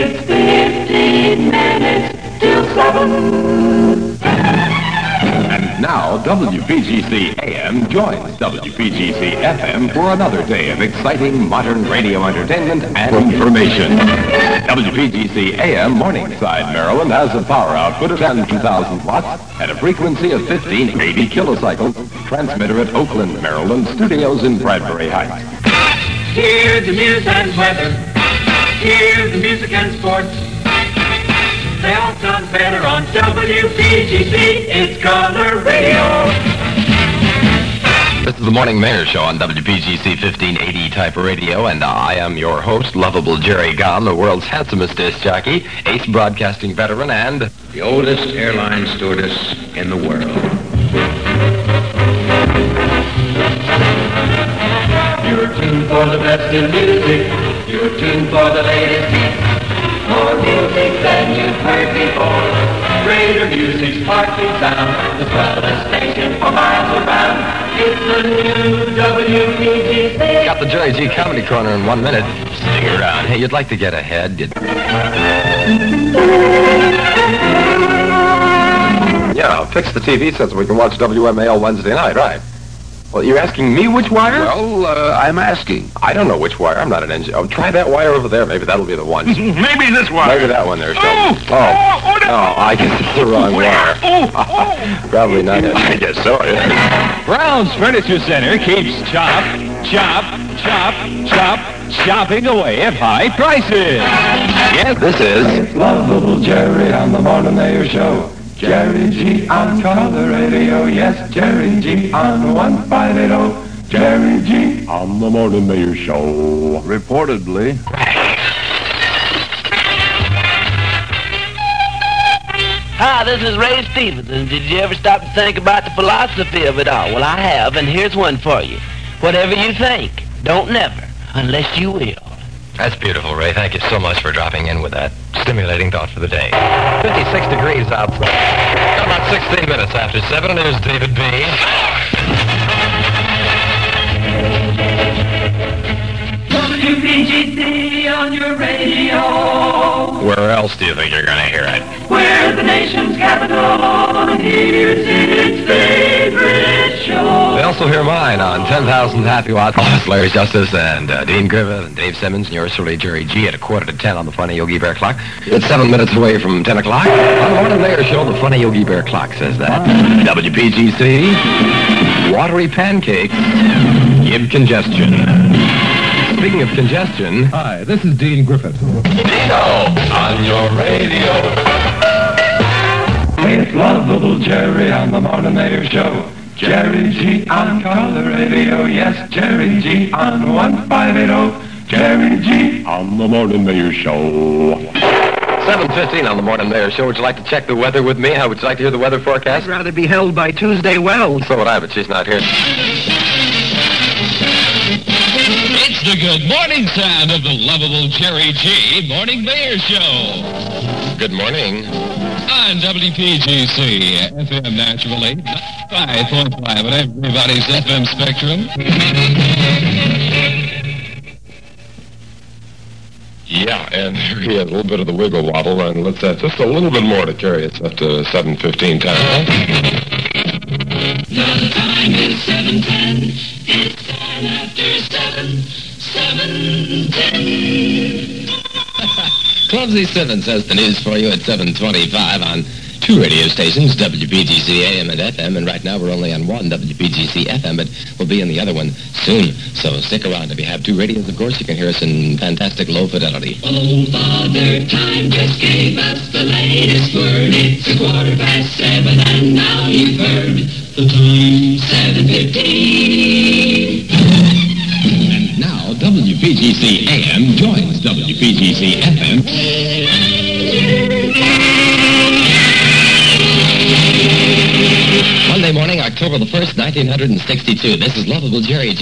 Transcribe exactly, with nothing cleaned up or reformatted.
It's fifteen minutes till seven. And now, W P G C A M joins W P G C F M for another day of exciting modern radio entertainment and information. W P G C A M Morningside, Maryland has a power output of ten thousand watts at a frequency of fifteen eighty kilocycles. Transmitter at Oakland, Maryland, studios in Bradbury Heights. Hear the news and weather. Hear the music and sports. They all sound better on W P G C. It's Color Radio. This is the Morning Mayor Show on W P G C fifteen eighty type radio, and I am your host, lovable Jerry Gahn, the world's handsomest disc jockey, ace broadcasting veteran, and the oldest airline stewardess in the world. You're tuned for the best in music. You're tuned for the latest hits. More music than you've heard before. Greater music's sparkling sound. The swellest station for miles around. It's the new W P G C. Got the Jerry G Comedy Corner in one minute. Stick around. Hey, you'd like to get ahead? You'd... Yeah, fix the T V set so we can watch W M A L Wednesday night, right? Well, you're asking me which wire? Well, uh, I'm asking. I don't know which wire. I'm not an engineer. Oh, try that wire over there. Maybe that'll be the one. Maybe this wire. Maybe that one there, Sheldon. Oh, Oh, oh, oh, no. no, I guess it's the wrong wire. Oh, oh. Probably not it. I guess so, yeah. Brown's Furniture Center keeps chop, chop, chop, chop, chopping away at high prices. Yes, this is... It's lovable Jerry on the Morning Mayor Show. Jerry G on Color Radio. Yes, Jerry G on one five eight zero. Jerry G on the Morning Mayor Show. Reportedly. Hi, this is Ray Stevens, and did you ever stop to think about the philosophy of it all? Well, I have, and here's one for you. Whatever you think, don't never, unless you will. That's beautiful, Ray. Thank you so much for dropping in with that stimulating thought for the day. fifty-six degrees outside. Got about sixteen minutes after seven, and here's David B. W P G C on your radio. Where else do you think you're going to hear it? We're the nation's capital. Here's its favorite show. They also hear mine on ten thousand Happy Watts. Oh, it's Larry Justice and uh, Dean Griffith and Dave Simmons and yours truly, Jerry G, at a quarter to ten on the Funny Yogi Bear clock. It's seven minutes away from ten o'clock. On the Morning Mayor Show, the Funny Yogi Bear clock says that. W P G C, watery pancakes, give congestion. Speaking of congestion... Hi, this is Dean Griffith. Dino on your radio. It's lovable Jerry on the Morning Mayor Show. Jerry G on Color Radio. Yes, Jerry G on one five eight zero. Jerry G On the Morning Mayor Show. seven fifteen on the Morning Mayor Show. Would you like to check the weather with me? How would you like to hear the weather forecast? I'd rather be held by Tuesday Wells. So would I, but she's not here. It's the good morning sound of the lovable Jerry G Morning Mayor Show. Good morning. On W P G C, F M naturally, five point five at everybody's F M spectrum. Yeah, and here he has a little bit of the wiggle wobble, and let's have just a little bit more to carry us up to seven fifteen time. Now the time is seven ten. It's ten after seven. seven ten. Clumsy Simmons has the news for you at seven twenty-five on two radio stations, W P G C A M and F M, and right now we're only on one W P G C F M, but we'll be in the other one soon. So stick around. If you have two radios, of course, you can hear us in fantastic low fidelity. Oh, Father Time just gave us the latest word. It's a quarter past seven, and now you've heard the time, seven fifteen. And now W P G C A M joins W P G C F M. Monday morning, October the first, nineteen sixty-two. This is lovable Jerry G.